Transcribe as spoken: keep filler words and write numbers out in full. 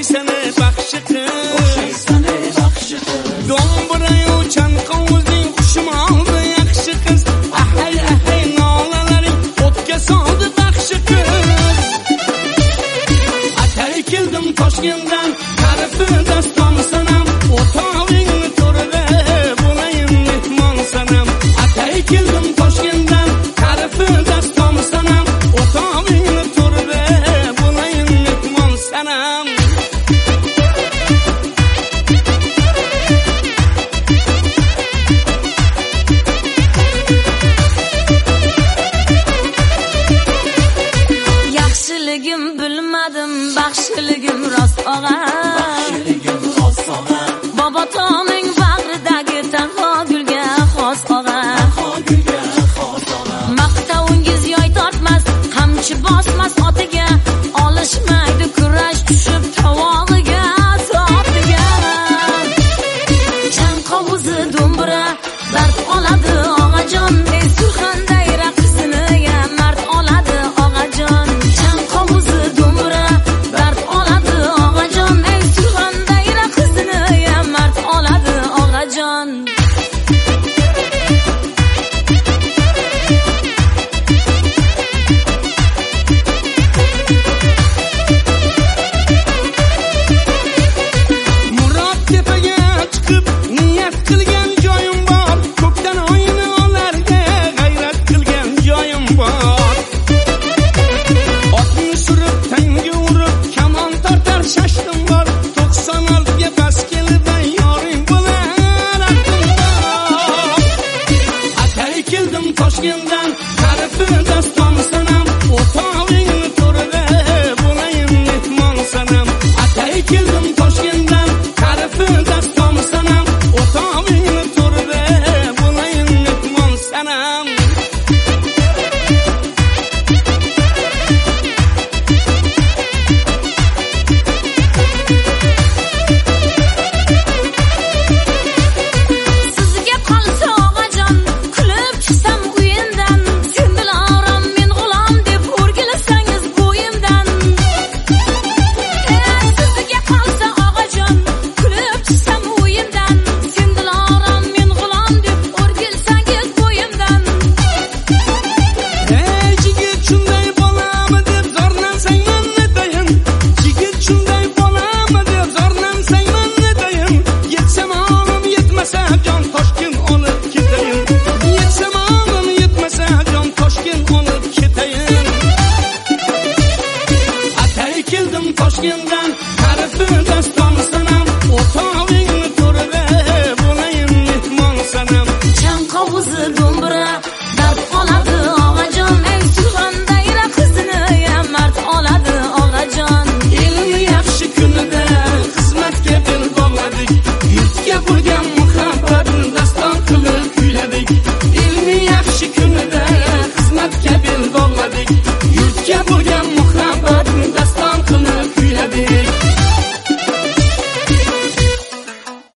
o'xshaysan baxshi qiz, o'xshaysan baxshi qiz. Do'mbirayu chanqovuzing xushim oldi yaxshi qiz. Ahay ahay nolalaring o'tga soldi baxshi qiz. Atay keldim Toshkentdan, tarifi daston sanam, o'tog'ingni to'rida bo'layin mehmon sanam. Atay keldim Toshkentdan, tarifi daston sanam, o'tog'ingni to'rida bo'layin mehmon sanam. Yaxshiligim bilmadim, baxshiligim rost og'a, baxshiligim rost og'a. Bobotoning bag'ridagi tanho gulga xos og'a, tanho gulga xos og'a. Maqtavingiz yoy tortmas, qamchi bosmas otiga, olishmaydi kurash tushib tovog'iga, sotiga. Chanqovuzi do'mbira dard oladi og'ajon, ey Surxonday raqsini ya mard oladi og'ajon. Chanqovuzi do'mbira dard oladi og'ajon, ey Surxonday raqsini ya mard oladi og'ajon. Murod tepaga chiqib niyat qilgan joyim bor, ko'kdan oyni olarga g'ayrat qilgan joyim bor. Otni surib tanga urib kamon tortar shashtim bor, to'qson oltiga bas kelibdan yoring bo'lar aqlim bor. Atay keldim Toshkentdan, tarifi daston sanam, o'tog'ingni to'rida bo'layin mehmon sanam. Atay keldim Toshkentdan, tarifi daston sanam, o'tog'ingni to'rida bo'layin mehmon sanam. Sizga qolsa og'ajon, kulib chiqsam uyimdan, sen diloram men g'ulom deb o'rgilsangiz bo'yimdan. Ey sizga qolsa og'ajon, kulib chiqsam uyimdan, sen diloram men g'ulom deb o'rgilsangiz bo'yimdan. Ey yigit shunday bo'lami deb zorlansang men netayin, yigit shunday bo'lami deb zorlansang men netayin. Yetsam olim yetmasa jon Toshkent olib ketayin, yetsam olim yetmasa jon Toshkent olib ketayin. Atay keldim Toshkentdan, tarifi daston sanam, o'tog'ingni